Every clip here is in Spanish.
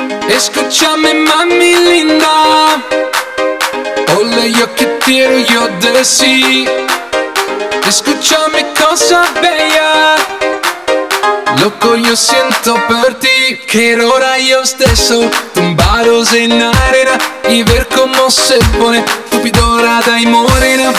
Escúchame, mami linda, ole yo que quiero yo decir. Escúchame, cosa bella, loco yo siento por ti. Quiero rayos de sol tumbados en arena y ver cómo se pone tu piel dorada y morena.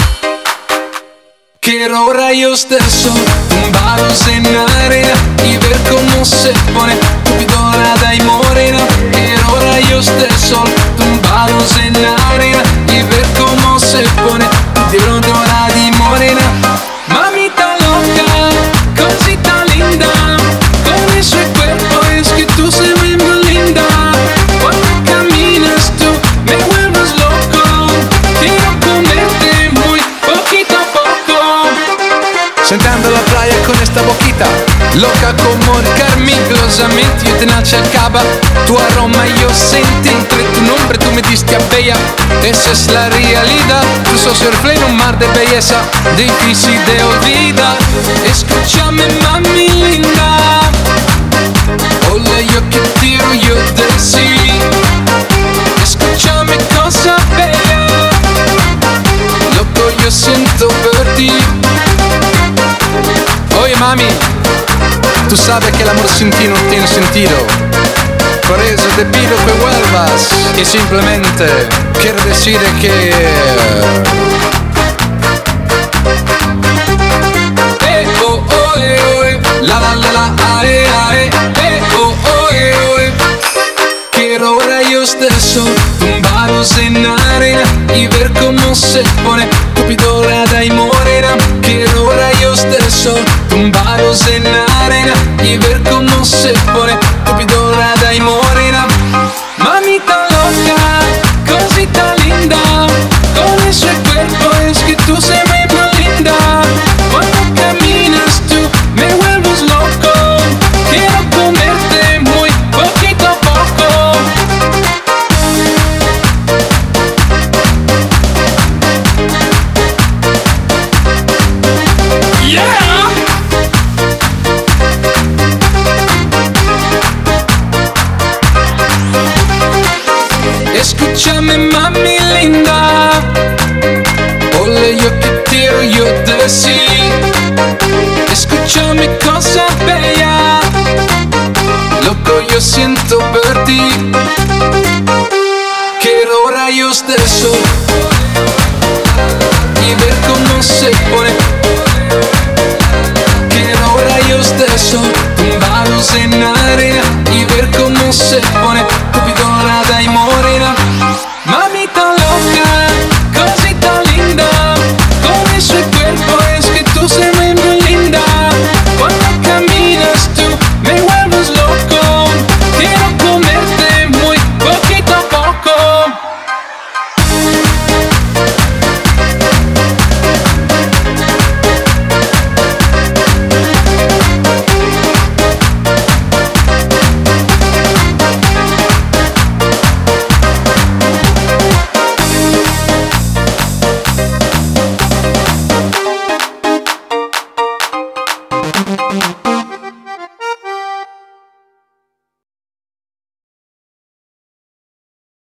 Quiero rayos de sol tumbados en arena y ver cómo se pone tu piel dorada y morena. Quiero rayos de sol tumbados en arena y ver cómo se pone tu piel dorada y morena. Mamita loca, cosita linda, con ese cuerpo es que tú se ves muy linda. Cuando caminas tú me vuelves loco, quiero comerte muy poquito a poco. Sentando la playa con esta boquita, loca como el carmín, velozmente yo te nace acaba. Tu aroma yo sentí, entre tu nombre tú me diste a bella. Esa es la realidad, tú sos el reflejo en un mar de belleza, difícil de olvidar. Escúchame, mami linda, ole yo que quiero yo decir. Escúchame, cosa bella, loco yo siento por ti. Oye mami, tú sabes que el amor sin ti no tiene sentido. Por eso te pido que vuelvas y simplemente quiero decir que oh, oh, la la la la, oh, oh, quiero rayos de sol tumbados en arena y ver cómo se pone tu piel dorada y morena. Quiero rayos de sol tumbados en arena y ver cómo se pone tu piel dorada y morena. Mamita loca, cosita linda, con ese cuerpo es que tú se ves muy linda. Cuando caminas tú me vuelves loco, quiero comerte muy poquito a poco. Yeah! Escúchame, mami linda, ole yo que quiero yo decir. Escúchame, cosa bella, loco yo siento por ti. Quiero rayos de sol y ver cómo se pone. Quiero rayos de sol tumbados en arena y ver cómo se pone